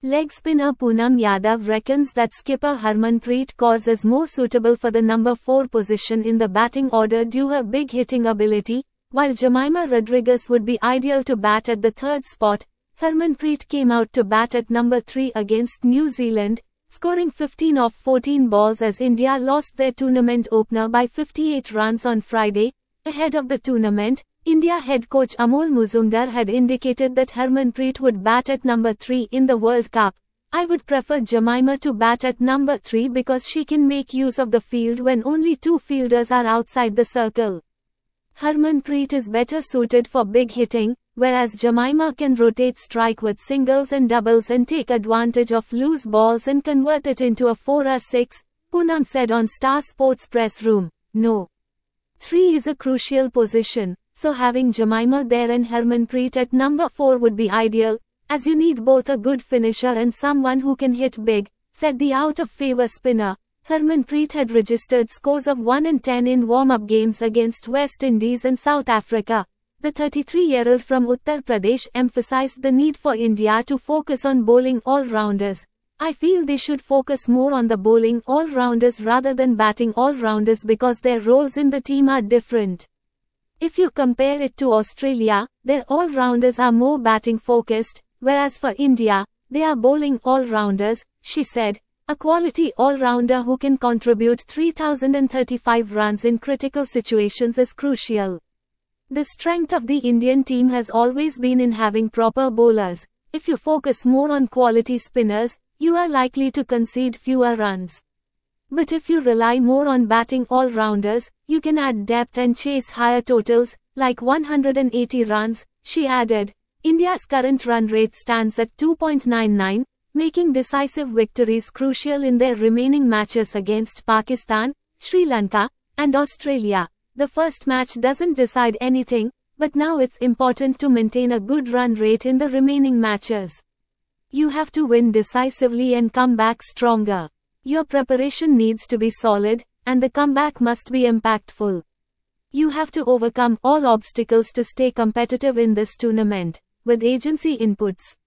Leg spinner Poonam Yadav reckons that skipper Harmanpreet Kaur is more suitable for the number 4 position in the batting order due her big hitting ability, while Jemimah Rodrigues would be ideal to bat at the 3rd spot. Harmanpreet came out to bat at number 3 against New Zealand, scoring 15 off 14 balls as India lost their tournament opener by 58 runs on Friday. Ahead of the tournament, India head coach Amol Muzumdar had indicated that Harmanpreet would bat at number 3 in the World Cup. I would prefer Jemimah to bat at number 3 because she can make use of the field when only 2 fielders are outside the circle. Harmanpreet is better suited for big hitting, whereas Jemimah can rotate strike with singles and doubles and take advantage of loose balls and convert it into a 4 or 6, Poonam said on Star Sports press room. No. 3 is a crucial position, so having Jemimah there and Harmanpreet at number 4 would be ideal, as you need both a good finisher and someone who can hit big, said the out-of-favor spinner. Harmanpreet had registered scores of 1 and 10 in warm-up games against West Indies and South Africa. The 33-year-old from Uttar Pradesh emphasized the need for India to focus on bowling all-rounders. I feel they should focus more on the bowling all-rounders rather than batting all-rounders because their roles in the team are different. If you compare it to Australia, their all-rounders are more batting-focused, whereas for India, they are bowling all-rounders, she said. A quality all-rounder who can contribute 3,035 runs in critical situations is crucial. The strength of the Indian team has always been in having proper bowlers. If you focus more on quality spinners, you are likely to concede fewer runs. But if you rely more on batting all-rounders, you can add depth and chase higher totals, like 180 runs, she added. India's current run rate stands at 2.99, making decisive victories crucial in their remaining matches against Pakistan, Sri Lanka, and Australia. The first match doesn't decide anything, but now it's important to maintain a good run rate in the remaining matches. You have to win decisively and come back stronger. Your preparation needs to be solid, and the comeback must be impactful. You have to overcome all obstacles to stay competitive in this tournament, with agency inputs.